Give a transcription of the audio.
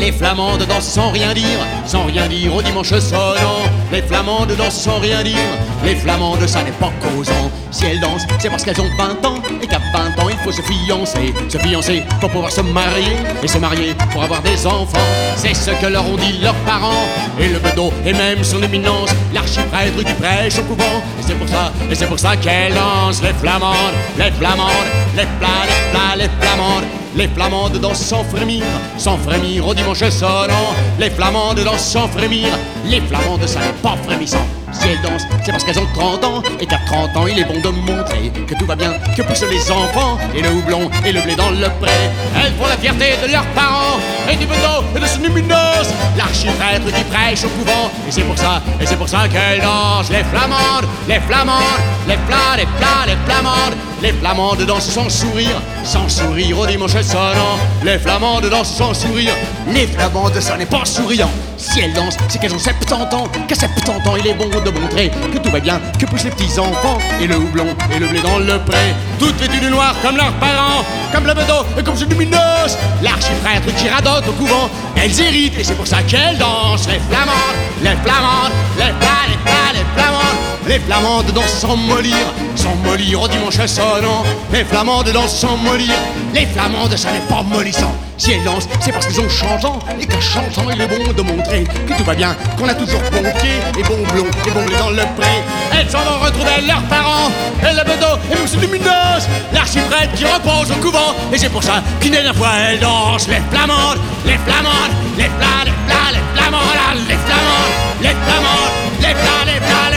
Les flamandes dansent sans rien dire au dimanche sonnant. Les flamandes dansent sans rien dire, les flamandes ça n'est pas causant. Si elles dansent, c'est parce qu'elles ont 20 ans, et qu'à 20 ans il faut se fiancer pour pouvoir se marier, et se marier pour avoir des enfants. C'est ce que leur ont dit leurs parents, et le bedeau, et même son éminence, l'archiprêtre du prêche au couvent. Et c'est pour ça qu'elles dansent, les flamandes, les flamandes, les plats, les flamandes. Les flamandes dansent sans frémir au dimanche sonnant. Les flamandes dansent sans frémir, les flamandes ça n'est pas frémissant. Si elles dansent, c'est parce qu'elles ont 30 ans, et qu'à 30 ans il est bon de montrer que tout va bien, que poussent les enfants, et le houblon et le blé dans le pré. Elles font la fierté de leurs parents, et du bedeau et de son lumineuse, l'archiprêtre qui prêche au couvent. Et c'est pour ça qu'elles dansent, les flamandes, les flamandes, les plats, les flamandes. Les flamandes dansent sans sourire au dimanche sonnant. Les flamandes dansent sans sourire, les flamandes ça n'est pas souriant. Si elles dansent, c'est qu'elles ont 70 ans, qu'à 70 ans il est bon de montrer que tout va bien, que poussent les petits enfants, et le houblon et le blé dans le pré. Toutes vêtues de noir comme leurs parents, comme le bedeau et comme une lumineuse, l'archiprêtre qui radote au couvent. Elles héritent et c'est pour ça qu'elles dansent, les flamandes, les flamandes, les plats, les flamandes. Les flamandes dansent sans mollir au dimanche sonnant. Les flamandes dansent sans mollir, les flamandes ça n'est pas mollissant. Si elles dansent, c'est parce qu'elles ont changeant, et qu'à changeant il est bon de montrer que tout va bien, qu'on a toujours bon pied et bon blond et bon blé dans le pré. Elles s'en vont retrouver leurs parents, et le bedeau et mousse lumineuse, l'archiprêtre qui repose au couvent. Et c'est pour ça qu'une dernière fois elles dansent, les flamandes, les flamandes, les plats, les flamandes, les flamandes, les flamandes, les plats, les